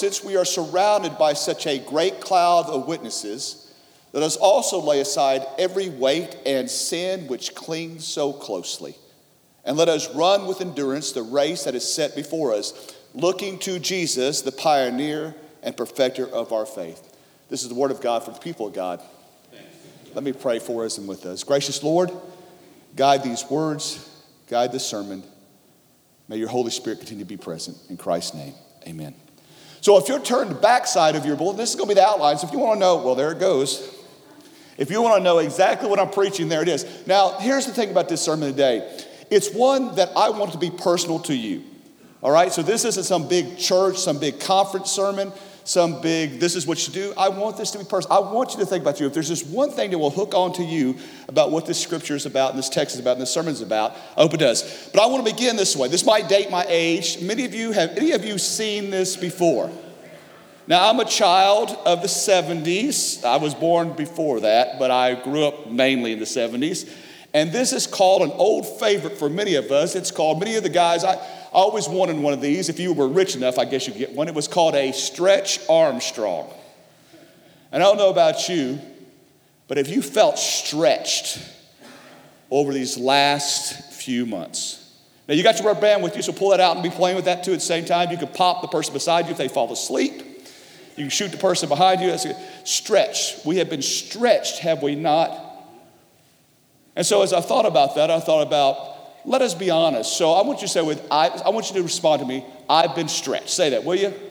since we are surrounded by such a great cloud of witnesses, let us also lay aside every weight and sin which clings so closely. And let us run with endurance the race that is set before us, looking to Jesus, the pioneer and perfecter of our faith. This is the word of God for the people of God. Let me pray for us and with us. Gracious Lord, guide these words, guide this sermon. May your Holy Spirit continue to be present. In Christ's name, amen. So if you're turned the backside of your bulletin, this is going to be the outline. So if you want to know, well, there it goes. If you want to know exactly what I'm preaching, there it is. Now, here's the thing about this sermon today. It's one that I want to be personal to you. All right? So this isn't some big church, some big conference sermon, some big, this is what you do. I want this to be personal. I want you to think about you. If there's just one thing that will hook on to you about what this scripture is about and this text is about and this sermon is about, I hope it does. But I want to begin this way. This might date my age. Any of you seen this before? Now, I'm a child of the 70s. I was born before that, but I grew up mainly in the 70s. And this is called an old favorite for many of us. It's called, many of the guys, I always wanted one of these. If you were rich enough, I guess you'd get one. It was called a Stretch Armstrong. And I don't know about you, but if you felt stretched over these last few months. Now, you got your rubber band with you, so pull that out and be playing with that too at the same time. You can pop the person beside you if they fall asleep. You can shoot the person behind you. That's stretch. We have been stretched, have we not? And so as I thought about that, I thought about, let us be honest. So I want you to say I want you to respond to me, I've been stretched. Say that, will you?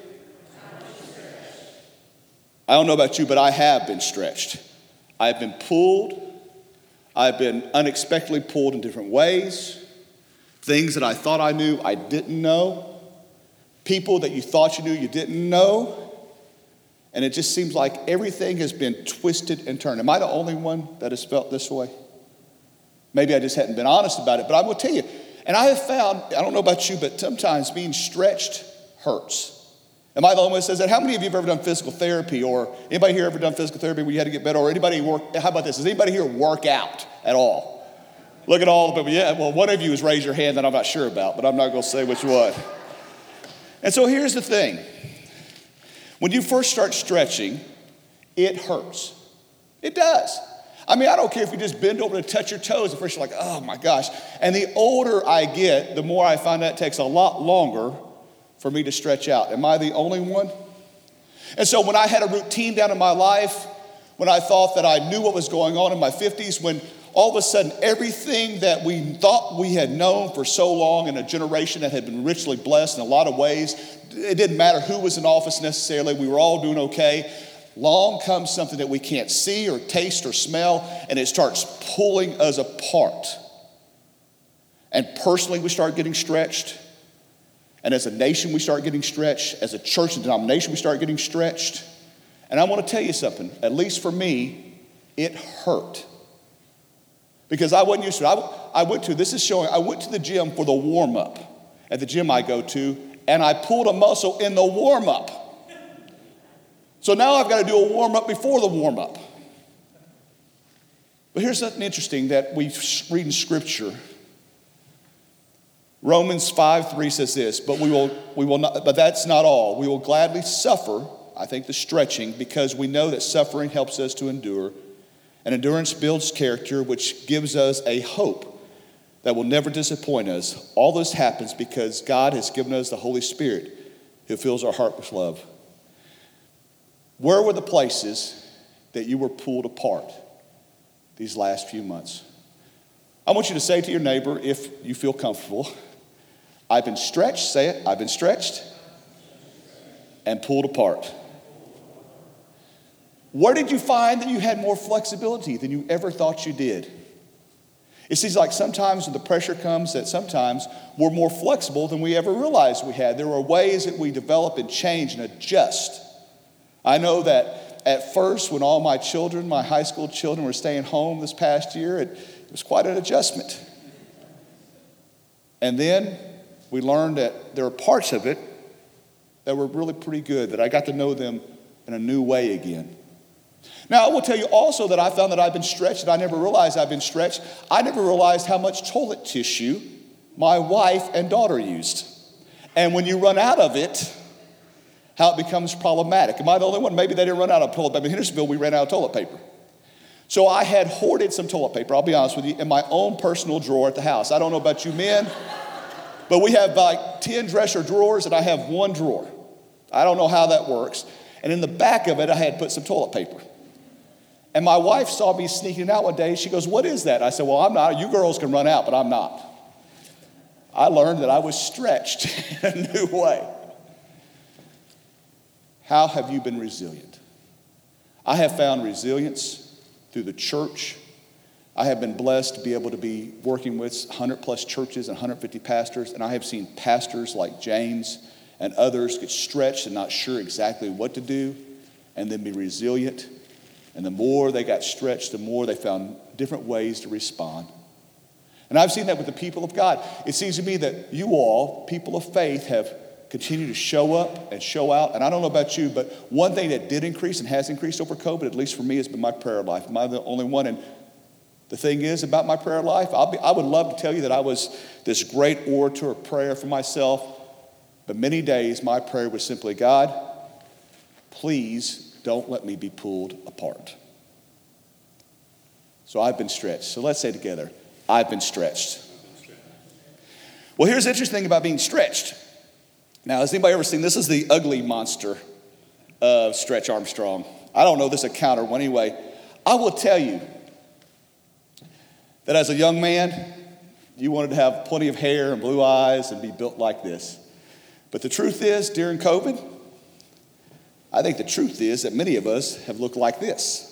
I don't know about you, but I have been stretched. I've been pulled. I've been unexpectedly pulled in different ways. Things that I thought I knew, I didn't know. People that you thought you knew, you didn't know. And it just seems like everything has been twisted and turned. Am I the only one that has felt this way? Maybe I just hadn't been honest about it, but I will tell you. And I have found, I don't know about you, but sometimes being stretched hurts. Am I the only one that says that? How many of you have ever done physical therapy? Or anybody here ever done physical therapy where you had to get better? Or anybody work, how about this? Does anybody here work out at all? Look at all the people. Yeah, well, one of you has raised your hand that I'm not sure about, but I'm not going to say which one. And so here's the thing. When you first start stretching, it hurts. It does. I mean, I don't care if you just bend over to touch your toes. At first you're like, oh my gosh. And the older I get, the more I find that it takes a lot longer for me to stretch out. Am I the only one? And so when I had a routine down in my life, when I thought that I knew what was going on in my 50s, when all of a sudden everything that we thought we had known for so long in a generation that had been richly blessed in a lot of ways, it didn't matter who was in office necessarily, we were all doing okay. Along comes something that we can't see or taste or smell, and it starts pulling us apart. And personally, we start getting stretched. And as a nation, we start getting stretched. As a church and denomination, we start getting stretched. And I want to tell you something, at least for me, it hurt. Because I wasn't used to it. I went to the gym for the warm-up at the gym I go to, and I pulled a muscle in the warm-up. So now I've got to do a warm-up before the warm-up. But here's something interesting that we read in Scripture. Romans 5:3 says this, but that's not all. We will gladly suffer, I think the stretching, because we know that suffering helps us to endure. And endurance builds character, which gives us a hope that will never disappoint us. All this happens because God has given us the Holy Spirit who fills our heart with love. Where were the places that you were pulled apart these last few months? I want you to say to your neighbor, if you feel comfortable, I've been stretched, say it, I've been stretched and pulled apart. Where did you find that you had more flexibility than you ever thought you did? It seems like sometimes when the pressure comes that sometimes we're more flexible than we ever realized we had. There are ways that we develop and change and adjust. I know that at first when all my children, my high school children, were staying home this past year, it was quite an adjustment. And then we learned that there are parts of it that were really pretty good, that I got to know them in a new way again. Now, I will tell you also that I found that I've been stretched, and I never realized I've been stretched. I never realized how much toilet tissue my wife and daughter used. And when you run out of it, how it becomes problematic. Am I the only one? Maybe they didn't run out of toilet paper. In Hendersonville, we ran out of toilet paper. So I had hoarded some toilet paper, I'll be honest with you, in my own personal drawer at the house. I don't know about you men, but we have like 10 dresser drawers, and I have one drawer. I don't know how that works. And in the back of it, I had put some toilet paper. And my wife saw me sneaking out one day. She goes, "What is that?" I said, "Well, I'm not. You girls can run out, but I'm not." I learned that I was stretched in a new way. How have you been resilient? I have found resilience through the church. I have been blessed to be able to be working with 100 plus churches and 150 pastors, and I have seen pastors like James and others get stretched and not sure exactly what to do, and then be resilient. And the more they got stretched, the more they found different ways to respond. And I've seen that with the people of God. It seems to me that you all, people of faith, have continued to show up and show out. And I don't know about you, but one thing that did increase and has increased over COVID, at least for me, has been my prayer life. Am I the only one? And the thing is about my prayer life, I would love to tell you that I was this great orator of prayer for myself. But many days, my prayer was simply, "God, please don't let me be pulled apart." So I've been stretched. So let's say together, I've been stretched. Well, here's the interesting thing about being stretched. Now, has anybody ever seen, this is the ugly monster of Stretch Armstrong. I don't know this account or one anyway. I will tell you that as a young man, you wanted to have plenty of hair and blue eyes and be built like this. But the truth is, during COVID, I think the truth is that many of us have looked like this.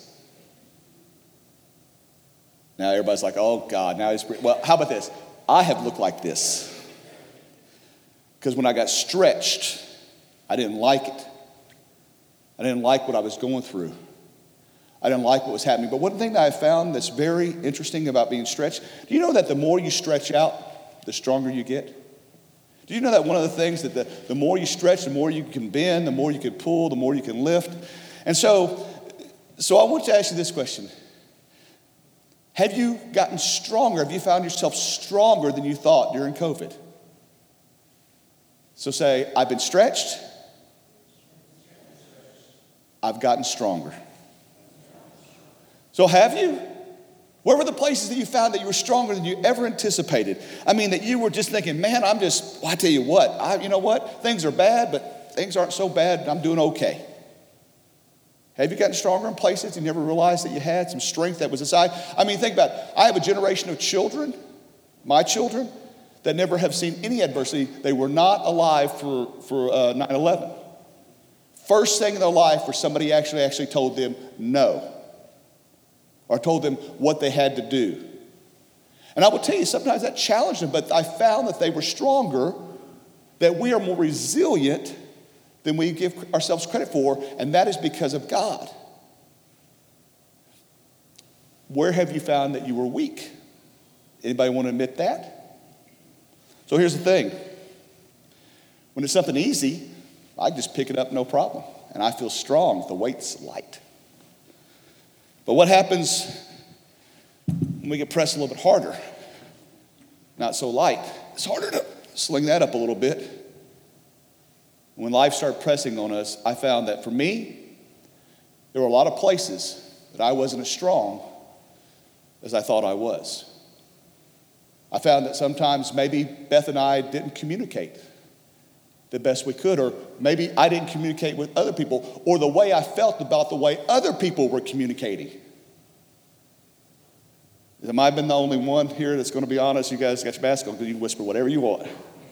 Now everybody's like, "Oh God, now he's..." Well, how about this? I have looked like this. Because when I got stretched, I didn't like it. I didn't like what I was going through. I didn't like what was happening. But one thing that I found that's very interesting about being stretched, do you know that the more you stretch out, the stronger you get? Do you know that one of the things that the more you stretch, the more you can bend, the more you can pull, the more you can lift? And so I want to ask you this question. Have you gotten stronger? Have you found yourself stronger than you thought during COVID? So say, I've been stretched. I've gotten stronger. So have you? Where were the places that you found that you were stronger than you ever anticipated? I mean, that you were just thinking, "Man, I tell you what, you know what? Things are bad, but things aren't so bad. I'm doing okay." Have you gotten stronger in places you never realized that you had some strength that was inside? I mean, think about it. I have a generation of children, my children, that never have seen any adversity. They were not alive for 9/11. First thing in their life where somebody actually told them no, or told them what they had to do. And I will tell you, sometimes that challenged them, but I found that they were stronger, that we are more resilient than we give ourselves credit for, and that is because of God. Where have you found that you were weak? Anybody want to admit that? So here's the thing. When it's something easy, I just pick it up, no problem. And I feel strong. The weight's light. But what happens when we get pressed a little bit harder? Not so light. It's harder to sling that up a little bit. When life started pressing on us, I found that for me, there were a lot of places that I wasn't as strong as I thought I was. I found that sometimes maybe Beth and I didn't communicate the best we could, or maybe I didn't communicate with other people, or the way I felt about the way other people were communicating. Am I been the only one here that's going to be honest? You guys got your mask on because you can whisper whatever you want.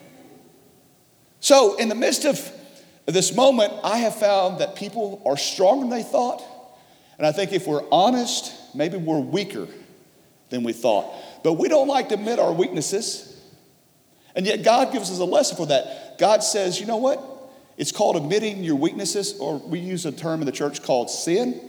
So in the midst of this moment, I have found that people are stronger than they thought. And I think if we're honest, maybe we're weaker than we thought. But we don't like to admit our weaknesses. And yet God gives us a lesson for that. God says, you know what? It's called admitting your weaknesses, or we use a term in the church called sin.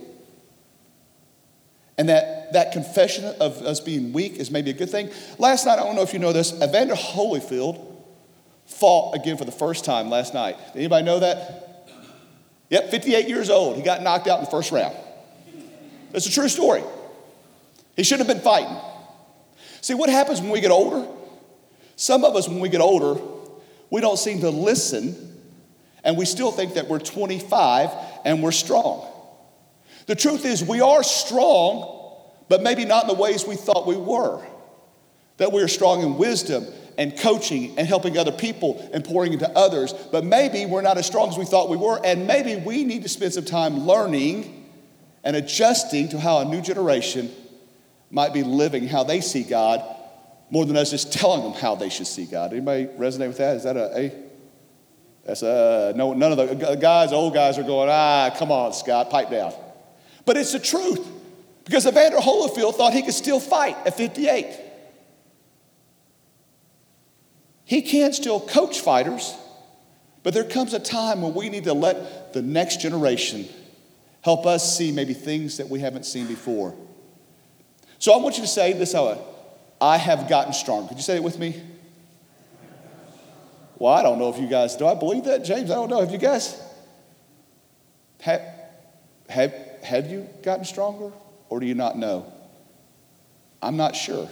And that confession of us being weak is maybe a good thing. Last night, I don't know if you know this, Evander Holyfield fought again for the first time last night. Anybody know that? Yep, 58 years old. He got knocked out in the first round. That's a true story. He shouldn't have been fighting. See, what happens when we get older? Some of us, when we get older, we don't seem to listen And we still think that we're 25 and we're strong. The truth is we are strong, but maybe not in the ways we thought we were. That we are strong in wisdom and coaching and helping other people and pouring into others. But maybe we're not as strong as we thought we were. And maybe we need to spend some time learning and adjusting to how a new generation might be living, how they see God, more than us just telling them how they should see God. Anybody resonate with that? Is that no, none of the guys, old guys are going, come on, Scott, pipe down. But it's the truth. Because Evander Holyfield thought he could still fight at 58. He can still coach fighters, but there comes a time when we need to let the next generation help us see maybe things that we haven't seen before. So I want you to say this out. I have gotten stronger. Could you say it with me? Well, I don't know if you guys, do I believe that, James? I don't know. Have you guys, have you gotten stronger, or do you not know? I'm not sure.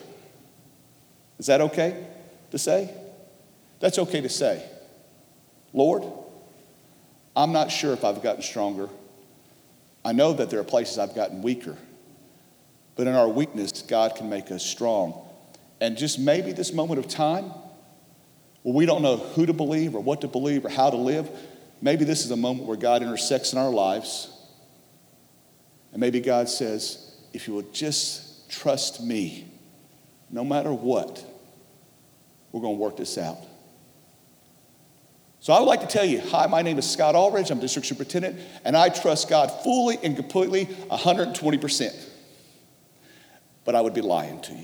Is that okay to say? That's okay to say. Lord, I'm not sure if I've gotten stronger. I know that there are places I've gotten weaker. But in our weakness, God can make us strong. And just maybe this moment of time, where we don't know who to believe or what to believe or how to live, maybe this is a moment where God intersects in our lives. And maybe God says, if you will just trust me, no matter what, we're going to work this out. So I would like to tell you, hi, my name is Scott Aldridge. I'm district superintendent, and I trust God fully and completely 120%. But I would be lying to you.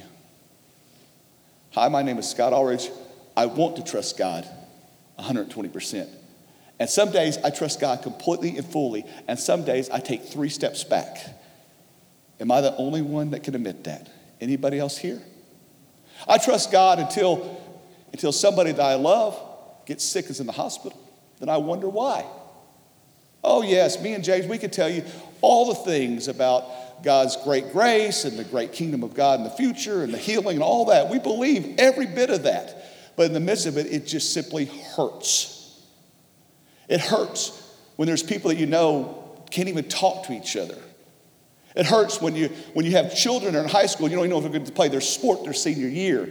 Hi, my name is Scott Aldridge. I want to trust God 120%. And some days I trust God completely and fully, and some days I take 3 steps back. Am I the only one that can admit that? Anybody else here? I trust God until somebody that I love gets sick, is in the hospital. Then I wonder why. Oh yes, me and James, we could tell you all the things about God's great grace and the great kingdom of God in the future and the healing and all that. We believe every bit of that. But in the midst of it, it just simply hurts. It hurts when there's people that you know can't even talk to each other. It hurts when you have children that are in high school, you don't even know if they're going to play their sport their senior year.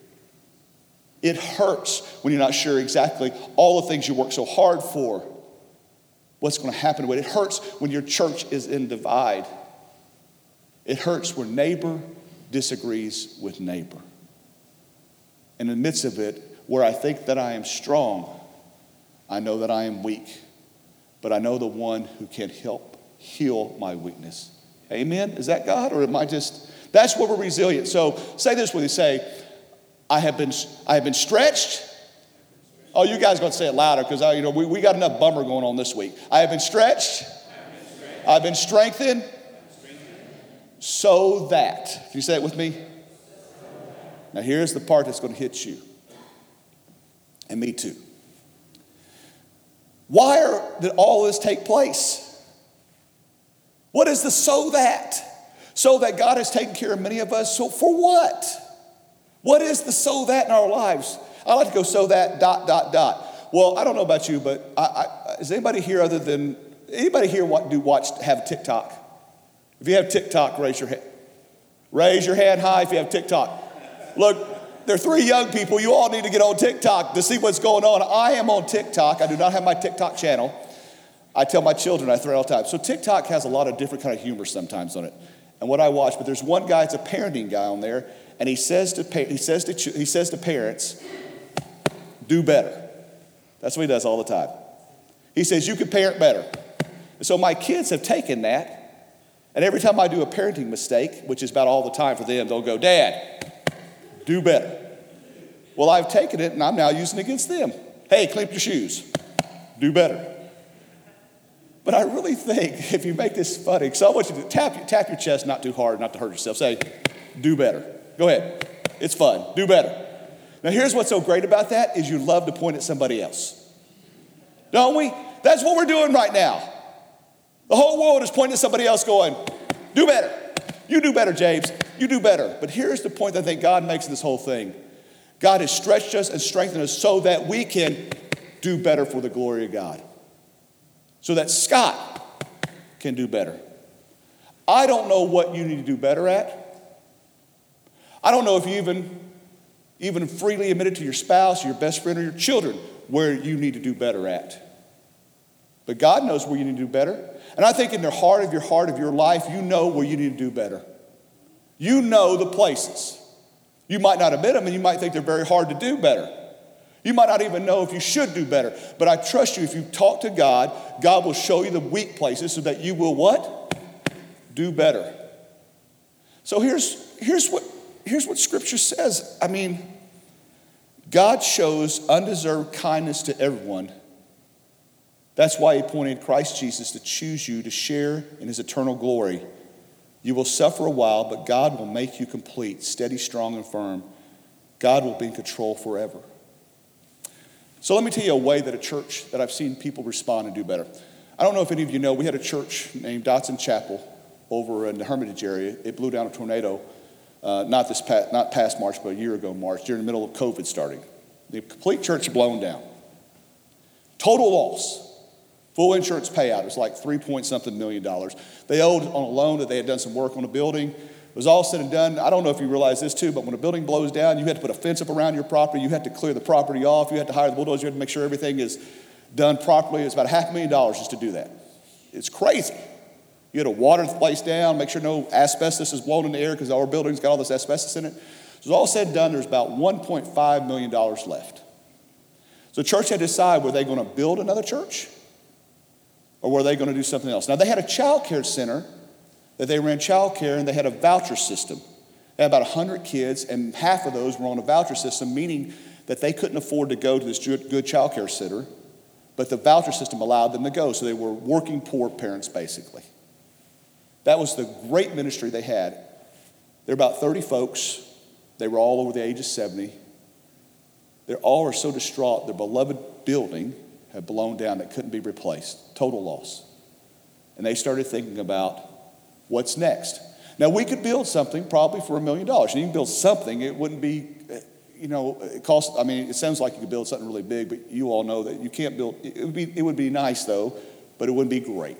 It hurts when you're not sure exactly all the things you work so hard for, what's going to happen to it. It hurts when your church is in divide. It hurts when neighbor disagrees with neighbor. In the midst of it, where I think that I am strong, I know that I am weak, but I know the one who can help heal my weakness. Amen? Is that God, or am I just, that's where we're resilient. So say this with me, say, I have been stretched. Oh, you guys got to say it louder, because we got enough bummer going on this week. I have been stretched. I've been strengthened. So that. Can you say it with me? Now here's the part that's going to hit you. And me too. Why did all this take place? What is the so that? So that God has taken care of many of us. So for what? What is the so that in our lives? I like to go so that ... Well, I don't know about you, but is anybody here have TikTok? If you have TikTok, raise your hand. Raise your hand high if you have TikTok. Look, there are 3 young people. You all need to get on TikTok to see what's going on. I am on TikTok. I do not have my TikTok channel. I tell my children, I throw it all the time. So TikTok has a lot of different kind of humor sometimes on it. And what I watch, but there's one guy, it's a parenting guy on there, and he says to parents, do better. That's what he does all the time. He says, you can parent better. And so my kids have taken that, and every time I do a parenting mistake, which is about all the time for them, they'll go, Dad, do better. Well, I've taken it, and I'm now using it against them. Hey, clean up your shoes. Do better. But I really think if you make this funny, so I want you to tap your chest, not too hard, not to hurt yourself. Say, do better. Go ahead. It's fun. Do better. Now here's what's so great about that is you love to point at somebody else. Don't we? That's what we're doing right now. The whole world is pointing at somebody else going, do better. You do better, James. You do better. But here's the point that I think God makes in this whole thing. God has stretched us and strengthened us so that we can do better for the glory of God. so that Scott can do better. I don't know what you need to do better at. I don't know if you even freely admit it to your spouse, your best friend, or your children where you need to do better at. But God knows where you need to do better. And I think in the heart of your life, you know where you need to do better. You know the places. You might not admit them, and you might think they're very hard to do better. You might not even know if you should do better. But I trust you, if you talk to God, God will show you the weak places so that you will what? Do better. So here's what Scripture says. I mean, God shows undeserved kindness to everyone. That's why he appointed Christ Jesus to choose you to share in his eternal glory. You will suffer a while, but God will make you complete, steady, strong, and firm. God will be in control forever. So let me tell you a way that a church that I've seen people respond and do better. I don't know if any of you know, we had a church named Dotson Chapel over in the Hermitage area. It blew down a tornado, not past March, but a year ago March, during the middle of COVID starting. The complete church blown down. Total loss. Full insurance payout. It was like $3-point-something million. They owed on a loan that they had done some work on a building. It was all said and done. I don't know if you realize this too, but when a building blows down, you had to put a fence up around your property. You had to clear the property off. You had to hire the bulldozer. You had to make sure everything is done properly. It's about $500,000 just to do that. It's crazy. You had to water the place down, make sure no asbestos is blown in the air because our building's got all this asbestos in it. So it was all said and done. There's about $1.5 million left. So the church had to decide, were they going to build another church? Or were they going to do something else? Now, they had a child care center that they ran child care, and they had a voucher system. They had about 100 kids, and half of those were on a voucher system, meaning that they couldn't afford to go to this good child care center, but the voucher system allowed them to go. So they were working poor parents, basically. That was the great ministry they had. There were about 30 folks. They were all over the age of 70. They all were so distraught. Their beloved building had blown down that couldn't be replaced. Total loss. And they started thinking about what's next. Now, we could build something probably for $1 million. And you can build something. It wouldn't be, it costs, it sounds like you could build something really big, but you all know that you can't build, it would be nice though, but it wouldn't be great.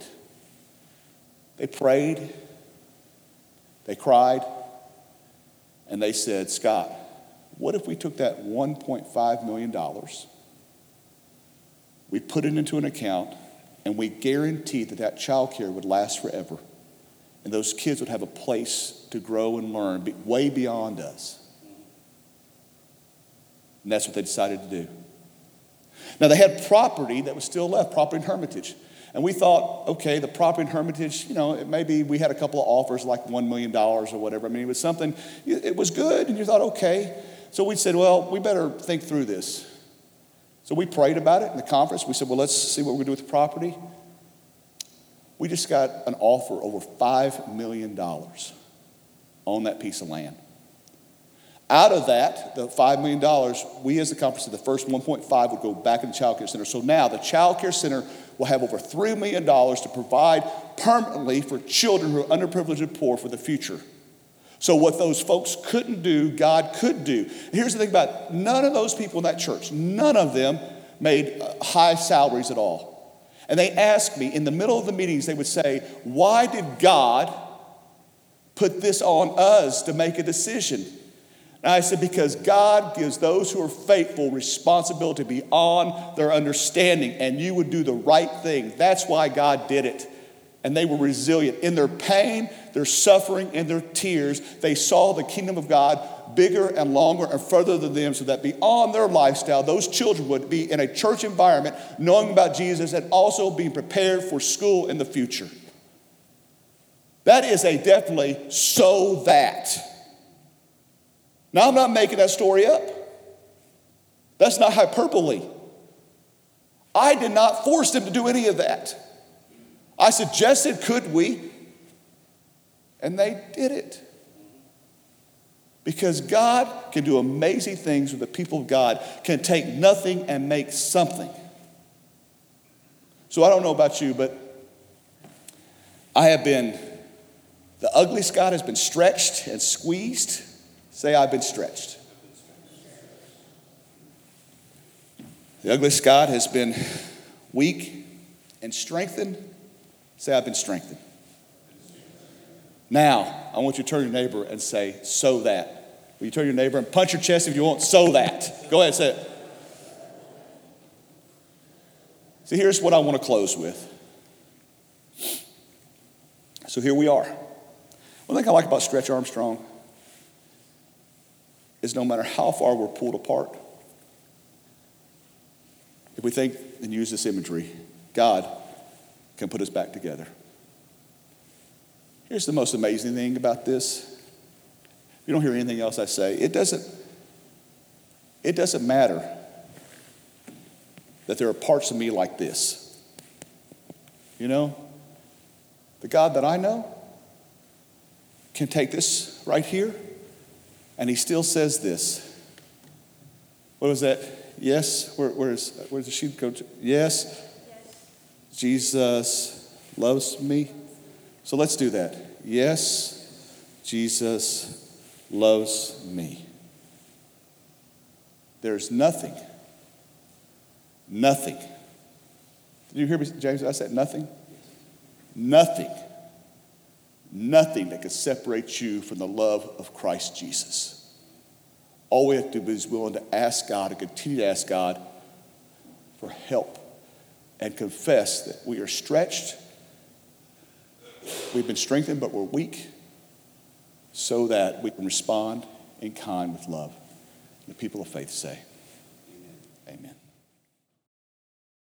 They prayed, they cried, and they said, Scott, what if we took that $1.5 million, we put it into an account, and we guaranteed that child care would last forever, and those kids would have a place to grow and learn way beyond us. And that's what they decided to do. Now, they had property that was still left, property in Hermitage. And we thought, okay, the property in Hermitage, maybe we had a couple of offers like $1 million or whatever. It was something, it was good, and you thought, okay. So we said, well, we better think through this. So we prayed about it in the conference. We said, well, let's see what we're going to do with the property. We just got an offer over $5 million on that piece of land. Out of that, the $5 million, we as the conference said the first 1.5 would go back in the child care center. So now the child care center will have over $3 million to provide permanently for children who are underprivileged and poor for the future. So what those folks couldn't do, God could do. And here's the thing about it. None of those people in that church, none of them made high salaries at all. And they asked me, in the middle of the meetings, they would say, why did God put this on us to make a decision? And I said, because God gives those who are faithful responsibility beyond their understanding, and you would do the right thing. That's why God did it. And they were resilient. In their pain, their suffering, and their tears, they saw the kingdom of God bigger and longer and further than them, so that beyond their lifestyle, those children would be in a church environment, knowing about Jesus and also being prepared for school in the future. That is a definitely so that. Now, I'm not making that story up. That's not hyperbole. I did not force them to do any of that. I suggested, could we? And they did it. Because God can do amazing things with the people of God, can take nothing and make something. So I don't know about you, but the ugly Scott has been stretched and squeezed. Say, I've been stretched. The ugly Scott has been weak and strengthened. Say, I've been strengthened. Now, I want you to turn to your neighbor and say, so that. Will you turn to your neighbor and punch your chest if you want, so that. Go ahead, say it. See, here's what I want to close with. So here we are. One thing I like about Stretch Armstrong is no matter how far we're pulled apart, if we think and use this imagery, God can put us back together. Here's the most amazing thing about this. You don't hear anything else I say. It doesn't matter that there are parts of me like this. You know, the God that I know can take this right here, and he still says this. What was that? Yes. Where's the sheep go to? Yes. Jesus loves me. So let's do that. Yes, Jesus loves me. There's nothing. Did you hear me, James? I said nothing. Nothing that can separate you from the love of Christ Jesus. All we have to do is willing to ask God and continue to ask God for help and confess that we are stretched, we've been strengthened, but we're weak, so that we can respond in kind with love. The people of faith say, amen.